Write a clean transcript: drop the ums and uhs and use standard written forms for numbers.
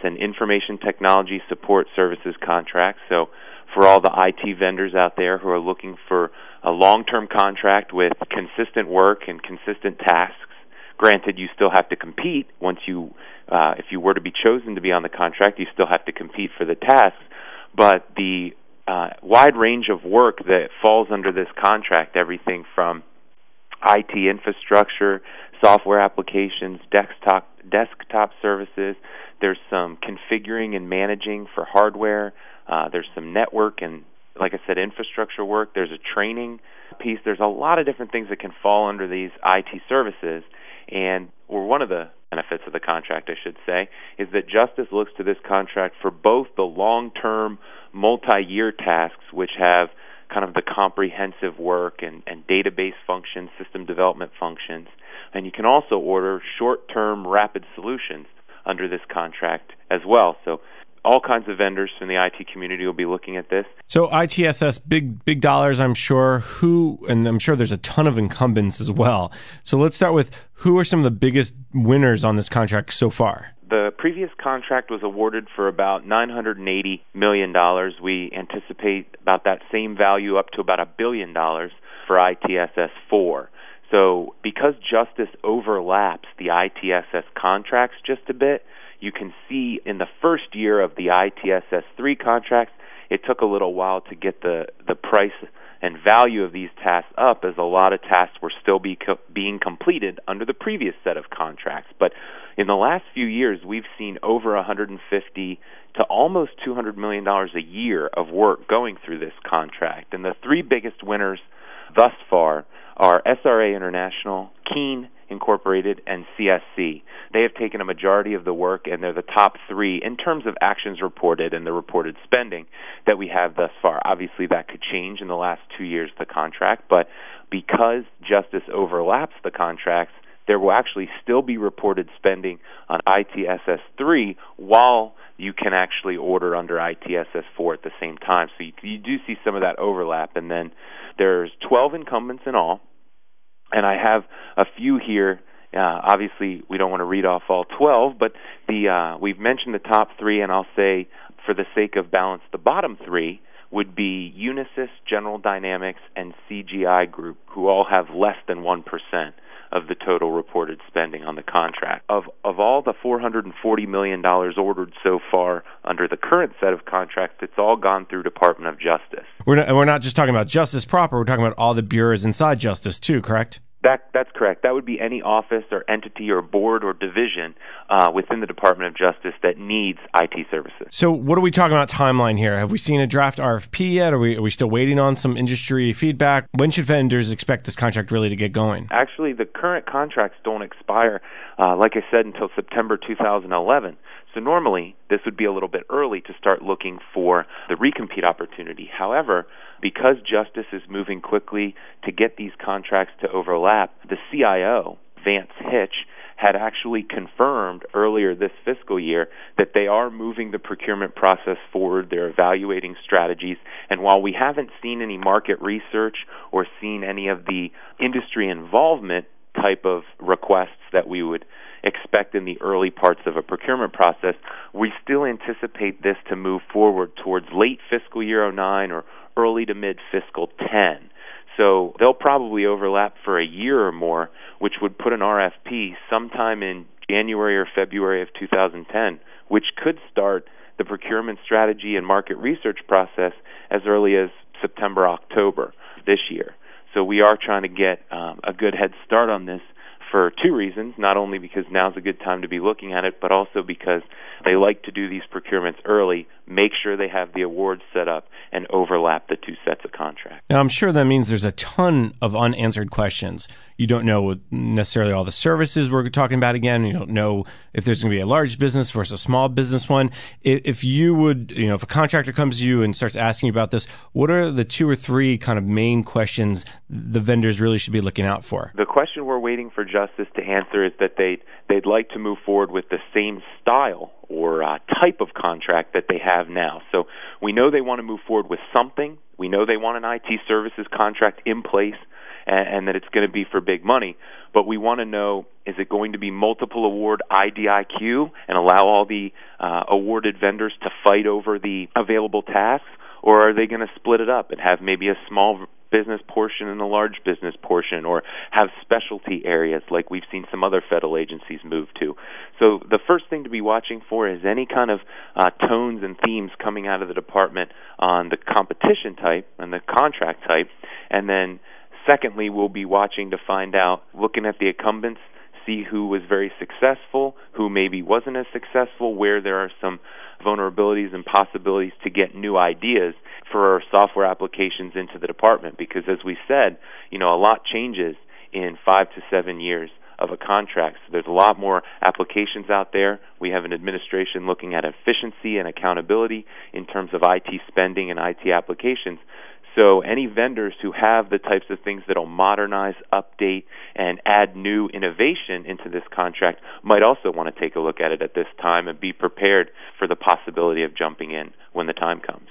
It's an information technology support services contract. So for all the IT vendors out there who are looking for a long-term contract with consistent work and consistent tasks, granted, you still have to compete once if you were to be chosen to be on the contract, you still have to compete for the tasks. But the wide range of work that falls under this contract, everything from IT infrastructure, software applications, desktop services. There's some configuring and managing for hardware. There's some network and, like I said, infrastructure work. There's a training piece. There's a lot of different things that can fall under these IT services. Or one of the benefits of the contract, I should say, is that Justice looks to this contract for both the long-term, multi-year tasks, which have kind of the comprehensive work and database functions, system development functions. And you can also order short-term rapid solutions under this contract as well. So all kinds of vendors from the IT community will be looking at this. So ITSS, big dollars, I'm sure. And I'm sure there's a ton of incumbents as well. So let's start with who are some of the biggest winners on this contract so far? The previous contract was awarded for about $980 million. We anticipate about that same value up to about $1 billion for ITSS 4. So because Justice overlaps the ITSS contracts just a bit, you can see in the first year of the ITSS 3 contracts, it took a little while to get the price and value of these tasks up, as a lot of tasks were still being completed under the previous set of contracts. But in the last few years, we've seen over $150 to almost $200 million a year of work going through this contract. And the three biggest winners thus far are SRA International, Keene Incorporated, and CSC. They have taken a majority of the work, and they're the top three in terms of actions reported and the reported spending that we have thus far. Obviously, that could change in the last 2 years of the contract, but because Justice overlaps the contracts, there will actually still be reported spending on ITSS 3 while you can actually order under ITSS 4 at the same time. So you do see some of that overlap. And then there's 12 incumbents in all, and I have a few here. Obviously, we don't want to read off all 12, but we've mentioned the top three, and I'll say, for the sake of balance, the bottom three would be Unisys, General Dynamics, and CGI Group, who all have less than 1% of the total reported spending on the contract. Of all the $440 million ordered so far under the current set of contracts, it's all gone through Department of Justice. We're not just talking about Justice proper, we're talking about all the bureaus inside Justice too, correct? That's correct. That would be any office or entity or board or division within the Department of Justice that needs IT services. So what are we talking about timeline here? Have we seen a draft RFP yet? Are we still waiting on some industry feedback? When should vendors expect this contract really to get going? Actually, the current contracts don't expire, like I said, until September 2011. So normally, this would be a little bit early to start looking for the recompete opportunity. However, because Justice is moving quickly to get these contracts to overlap, the CIO, Vance Hitch, had actually confirmed earlier this fiscal year that they are moving the procurement process forward. They're evaluating strategies. And while we haven't seen any market research or seen any of the industry involvement type of requests that we would expect in the early parts of a procurement process, we still anticipate this to move forward towards late fiscal year 09 or early to mid fiscal 10. So they'll probably overlap for a year or more, which would put an RFP sometime in January or February of 2010, which could start the procurement strategy and market research process as early as September, October this year. So we are trying to get a good head start on this for two reasons, not only because now's a good time to be looking at it, but also because they like to do these procurements early, make sure they have the awards set up, and overlap the two sets of contracts. Now, I'm sure that means there's a ton of unanswered questions. You don't know necessarily all the services we're talking about again. You don't know if there's going to be a large business versus a small business one. If you would, if a contractor comes to you and starts asking you about this, what are the two or three kind of main questions the vendors really should be looking out for? The question we're waiting for Justice to answer is that they'd like to move forward with the same style or type of contract that they have now. So we know they want to move forward with something. We know they want an IT services contract in place and that it's going to be for big money. but we want to know, is it going to be multiple award IDIQ and allow all the awarded vendors to fight over the available tasks, or are they going to split it up and have maybe a small business portion and a large business portion, or have specialty areas like we've seen some other federal agencies move to? So the first thing to be watching for is any kind of tones and themes coming out of the department on the competition type and the contract type. And then secondly, we'll be watching to find out, looking at the incumbents, see who was very successful, who maybe wasn't as successful, where there are some vulnerabilities and possibilities to get new ideas for our software applications into the department. Because as we said, a lot changes in 5 to 7 years of a contract. So there's a lot more applications out there. We have an administration looking at efficiency and accountability in terms of IT spending and IT applications. So any vendors who have the types of things that will modernize, update, and add new innovation into this contract might also want to take a look at it at this time and be prepared for the possibility of jumping in when the time comes.